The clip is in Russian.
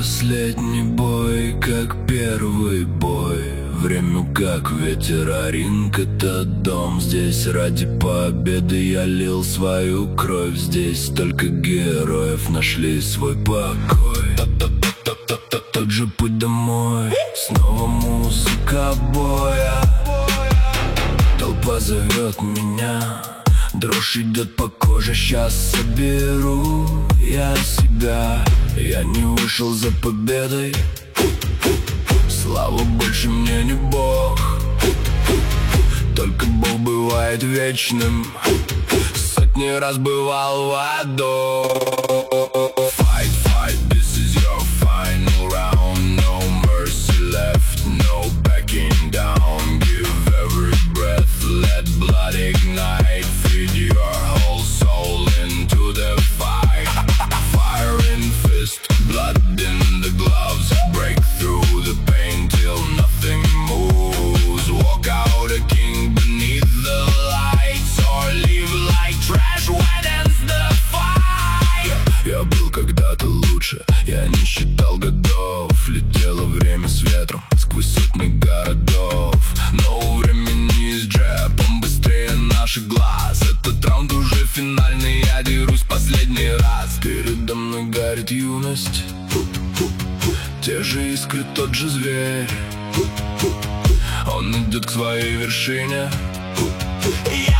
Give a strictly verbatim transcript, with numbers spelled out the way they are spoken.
последний бой, как первый бой. Время как ветер, а ринг — это дом. Здесь ради победы я лил свою кровь. Здесь только героев нашли свой покой. Тот же путь домой, снова музыка боя. Толпа зовет меня, дрожь идет по коже. Сейчас соберу я себя. Я не вышел за победой, слава больше мне не Бог. Только Бог бывает вечным, сотни раз бывал в аду. Fight, fight, this is your final round. No mercy left, no backing down. Give every breath, let blood ignite. Feed your whole soul into the fight. Fire in fist, blood in the gloves. Break through the pain till nothing moves. Walk out a king beneath the lights, or leave like trash when ends the fight. Я был когда-то лучше, я не считал годов. Летело время с ветром сквозь сотни городов. Но у времени с джебом быстрее наших глаз. Этот раунд уже финальный, я дерусь последний раз. Передо мной горит юность, те же искры, тот же зверь. Он идет к своей вершине. Я